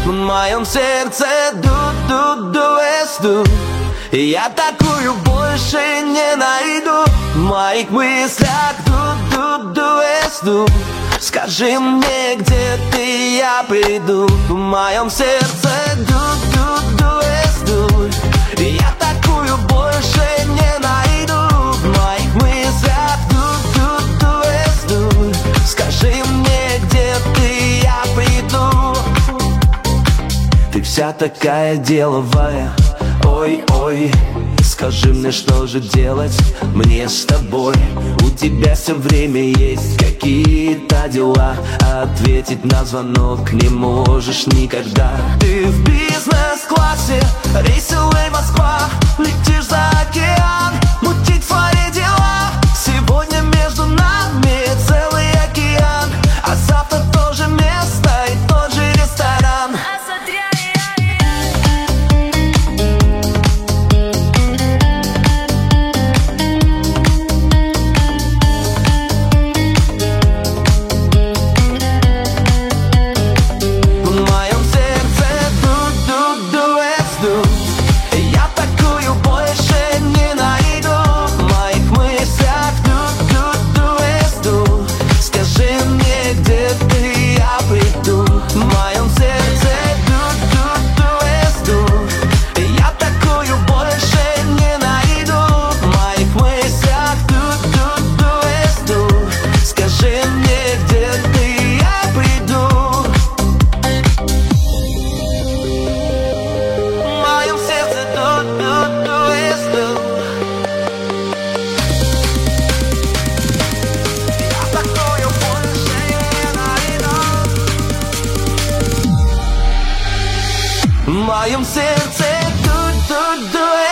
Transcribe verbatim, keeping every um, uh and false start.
В моем сердце ду-ду-ду-эс-ду. Я такую больше не найду. В моих мыслях ду-ду-ду-эс-ду. Скажи мне, где ты, я приду. В моем сердце ду-ду-ду-эс-ду. Я такую больше не найду. В моих мыслях ду-ду-ду-эс-ду. Скажи мне, где ты, я приду. Ты вся такая деловая, ой-ой. Скажи мне, что же делать мне с тобой? У тебя все время есть какие-то дела, а ответить на звонок не можешь никогда. Ты в бизнес-классе, рейсовый Москва. Летишь за океан, мутить свои дела. Сегодня между нами целый океан, а завтра тоже место и тот же ресторан. В моем сердце ду-ду-ду.